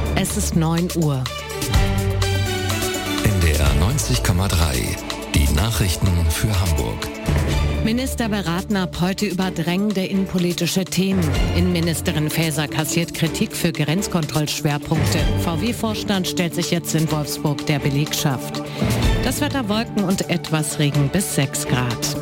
Es ist 9 Uhr. NDR 90,3. Die Nachrichten für Hamburg. Minister beraten ab heute über drängende innenpolitische Themen. Innenministerin Faeser kassiert Kritik für Grenzkontrollschwerpunkte. VW-Vorstand stellt sich jetzt in Wolfsburg der Belegschaft. Das Wetter: Wolken und etwas Regen bis 6 Grad.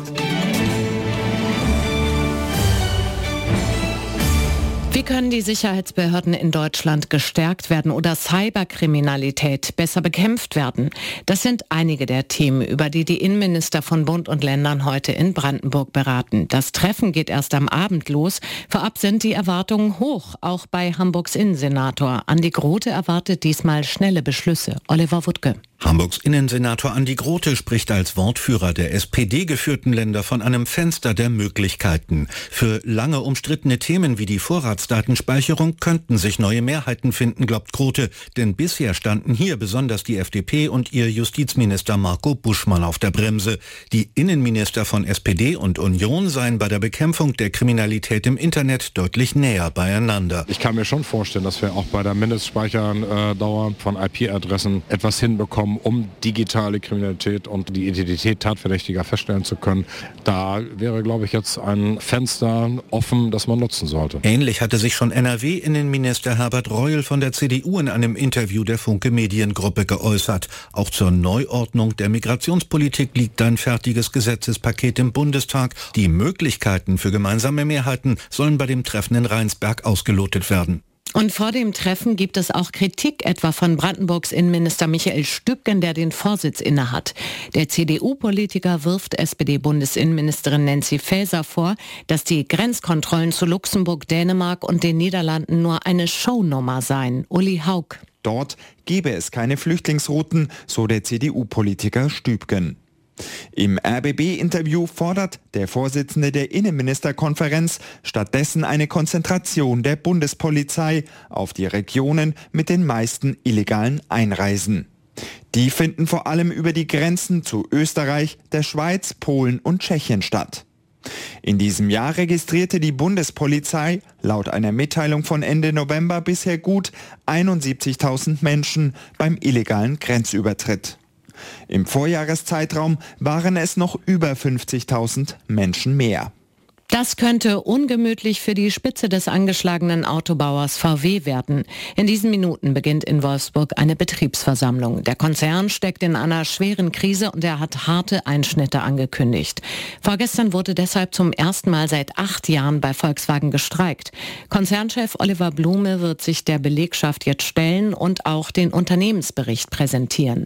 Wie können die Sicherheitsbehörden in Deutschland gestärkt werden oder Cyberkriminalität besser bekämpft werden? Das sind einige der Themen, über die die Innenminister von Bund und Ländern heute in Brandenburg beraten. Das Treffen geht erst am Abend los. Vorab sind die Erwartungen hoch, auch bei Hamburgs Innensenator. Andi Grote erwartet diesmal schnelle Beschlüsse. Oliver Wuttke. Hamburgs Innensenator Andi Grote spricht als Wortführer der SPD-geführten Länder von einem Fenster der Möglichkeiten. Für lange umstrittene Themen wie die Vorratsdatenspeicherung könnten sich neue Mehrheiten finden, glaubt Grote. Denn bisher standen hier besonders die FDP und ihr Justizminister Marco Buschmann auf der Bremse. Die Innenminister von SPD und Union seien bei der Bekämpfung der Kriminalität im Internet deutlich näher beieinander. Ich kann mir schon vorstellen, dass wir auch bei der Mindestspeicherdauer von IP-Adressen etwas hinbekommen, um digitale Kriminalität und die Identität Tatverdächtiger feststellen zu können. Da wäre, glaube ich, jetzt ein Fenster offen, das man nutzen sollte. Ähnlich hatte sich schon NRW-Innenminister Herbert Reul von der CDU in einem Interview der Funke Mediengruppe geäußert. Auch zur Neuordnung der Migrationspolitik liegt ein fertiges Gesetzespaket im Bundestag. Die Möglichkeiten für gemeinsame Mehrheiten sollen bei dem Treffen in Rheinsberg ausgelotet werden. Und vor dem Treffen gibt es auch Kritik, etwa von Brandenburgs Innenminister Michael Stübgen, der den Vorsitz innehat. Der CDU-Politiker wirft SPD-Bundesinnenministerin Nancy Faeser vor, dass die Grenzkontrollen zu Luxemburg, Dänemark und den Niederlanden nur eine Shownummer seien. Uli Haug. Dort gebe es keine Flüchtlingsrouten, so der CDU-Politiker Stübgen. Im RBB-Interview fordert der Vorsitzende der Innenministerkonferenz stattdessen eine Konzentration der Bundespolizei auf die Regionen mit den meisten illegalen Einreisen. Die finden vor allem über die Grenzen zu Österreich, der Schweiz, Polen und Tschechien statt. In diesem Jahr registrierte die Bundespolizei laut einer Mitteilung von Ende November bisher gut 71.000 Menschen beim illegalen Grenzübertritt. Im Vorjahreszeitraum waren es noch über 50.000 Menschen mehr. Das könnte ungemütlich für die Spitze des angeschlagenen Autobauers VW werden. In diesen Minuten beginnt in Wolfsburg eine Betriebsversammlung. Der Konzern steckt in einer schweren Krise und er hat harte Einschnitte angekündigt. Vorgestern wurde deshalb zum ersten Mal seit 8 Jahren bei Volkswagen gestreikt. Konzernchef Oliver Blume wird sich der Belegschaft jetzt stellen und auch den Unternehmensbericht präsentieren.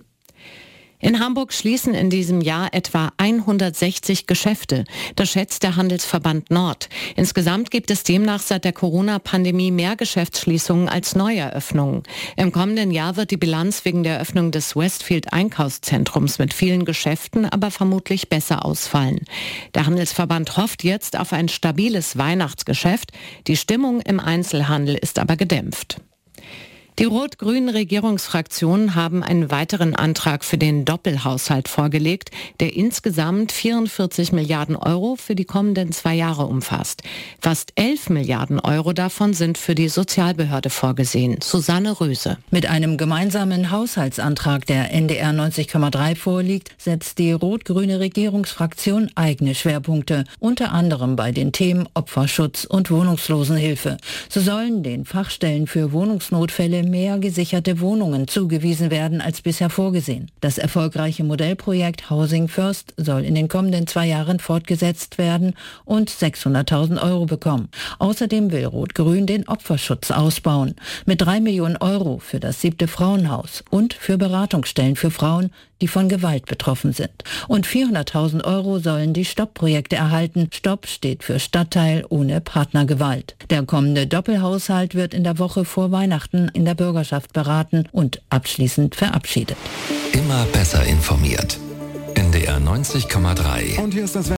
In Hamburg schließen in diesem Jahr etwa 160 Geschäfte. Das schätzt der Handelsverband Nord. Insgesamt gibt es demnach seit der Corona-Pandemie mehr Geschäftsschließungen als Neueröffnungen. Im kommenden Jahr wird die Bilanz wegen der Öffnung des Westfield-Einkaufszentrums mit vielen Geschäften aber vermutlich besser ausfallen. Der Handelsverband hofft jetzt auf ein stabiles Weihnachtsgeschäft. Die Stimmung im Einzelhandel ist aber gedämpft. Die rot-grünen Regierungsfraktionen haben einen weiteren Antrag für den Doppelhaushalt vorgelegt, der insgesamt 44 Milliarden Euro für die kommenden 2 Jahre umfasst. Fast 11 Milliarden Euro davon sind für die Sozialbehörde vorgesehen. Susanne Röse. Mit einem gemeinsamen Haushaltsantrag, der NDR 90,3 vorliegt, setzt die rot-grüne Regierungsfraktion eigene Schwerpunkte, unter anderem bei den Themen Opferschutz und Wohnungslosenhilfe. So sollen den Fachstellen für Wohnungsnotfälle mehr gesicherte Wohnungen zugewiesen werden als bisher vorgesehen. Das erfolgreiche Modellprojekt Housing First soll in den kommenden 2 Jahren fortgesetzt werden und 600.000 Euro bekommen. Außerdem will Rot-Grün den Opferschutz ausbauen. Mit 3 Millionen Euro für das 7. Frauenhaus und für Beratungsstellen für Frauen, die von Gewalt betroffen sind. Und 400.000 Euro sollen die Stopp-Projekte erhalten. Stopp steht für Stadtteil ohne Partnergewalt. Der kommende Doppelhaushalt wird in der Woche vor Weihnachten in der Bürgerschaft beraten und abschließend verabschiedet. Immer besser informiert. NDR 90,3. Und hier ist das